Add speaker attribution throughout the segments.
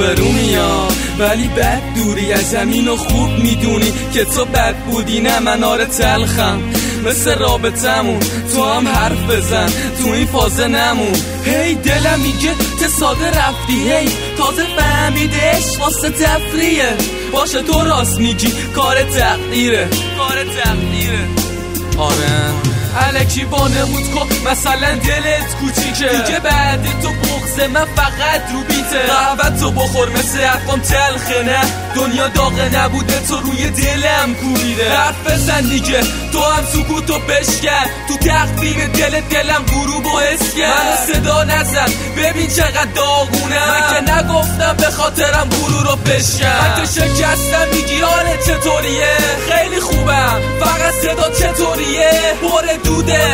Speaker 1: روبرو میاد، ولی بد دوری از زمین و خوب میدونی که تو بد بودی نه من آره تلخم مثل رابطمون. تو هم حرف بزن تو این فازه نمون. هی دلم میگه تصاده رفتی، هی تازه فهمیده عشق واسه تفریه. باشه تو راست میگی کار تقدیره، کار تقدیره. آره الکی وانمود کن مثلا دلت کوچیکه دیگه، بعد تو بغض من فقط رو بیته. قهوه تو بخور مثل حرفام تلخه، نه دنیا داغه نبوده تو روی دلم کوبیده. حرف بزن دیگه تو هم سکوتو بشکن، تو تقویم دلم غروب و حس کرد. منو صدا نزن ببین چقدر داغونم، من که نگفتم به خاطرم غرور رو بشکن. من که شکستم میگی حالت چطوریه، خیلی خوبم فقط صدا چطوریه. پر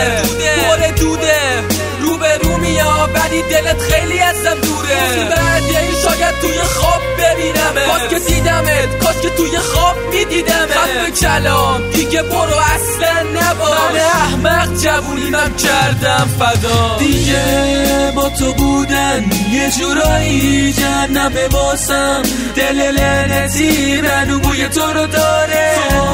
Speaker 1: دوده روبرو میاد ولی دلت خیلی ازم دوره. بعد یه شاید توی خواب ببینمه، کاش که دیدمت، کاش که توی خواب میدیدمت. خط کلام دیگه برو اصلا نباش، من احمق جوونیم کردم فدا. دیگه با تو بودن یه جورایی جهنم واسم، دل لعنتی منو بوی تو رو داره.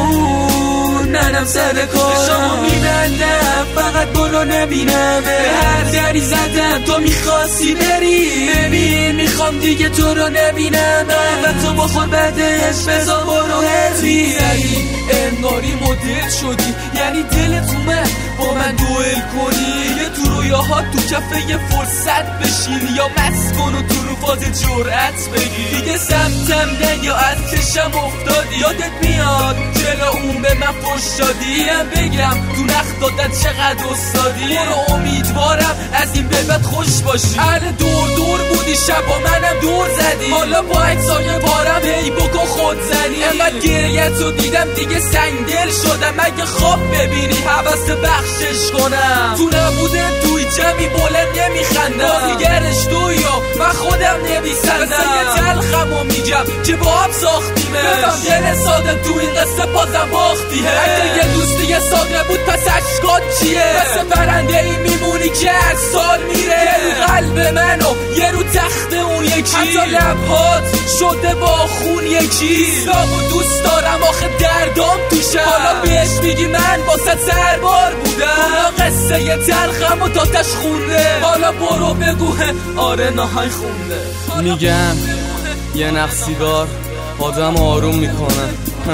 Speaker 1: ننم سر کار شما میبندم فقط برو نبینم، به هر دری زدم تو میخواستی بری. ببین میخوام دیگه تو رو نبینم و تو بخور بعدش بزا برو هزی. انگاری مدل شدی یعنی دلت اومد با من دوئل کنی، یه تو رویاها تو کفه یه فرصت بشینی یا مست کن و تو رو فاز جرأت بگی. دیگه سمتم نه یا از چشم افتادی، یادت میاد جلو اون به من فش دادی. هم بگم تو نخ دادن چقدر استادی، برو امیدوارم از این به بعد خوش باشی. اهل دور بودی شبا منم دور زدی، حالا با اکسای بارم هی بکن خود زنی. انقدر گریتو دیدم دیگه سنگدل شدم، اگه خواب ببینی حوث بخشش کنم. تو نبوده توی جمعی بلند نمیخندم، بازیگرش توی یا من خودم نویسندم. مثل تلخم و میگم که با هم ساختیمش، بفهم دل ساده تو این قصه بازم باختیه. اگه یه دوستی ساده بود پس اشکات چیه؟ مثل پرنده ای میمونی که هر سال میره، یه رو قلب منو یه رو تخت اون یکی، حتی لبهات شده با خون یکی. سامو دوست دارم آخه دردام توشه، حالا بهش میگی من واسه سربار بودم. اونا قصه یه تلخم و تاتش خونده، حالا برو بگو آره نهای خونده. میگم یه نخ سیگار آدم آروم میکنه،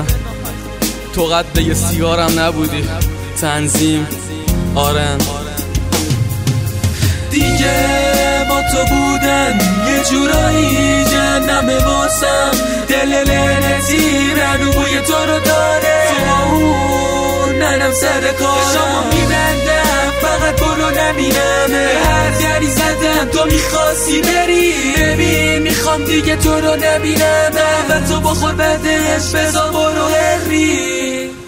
Speaker 1: تو قد یه سیگارم نبودی تنظیم. آره دیگه با تو بودن یه جورایی جهنم واسم، دل لعنتی منو بوی تو رو داره. تو ننم سر کار شما میبندم فقط برو نبینم، به هر دری زدم تو میخواستی بری. ببین میخوام دیگه تو رو نبینم و تو بخور بعدش بزا برو هری.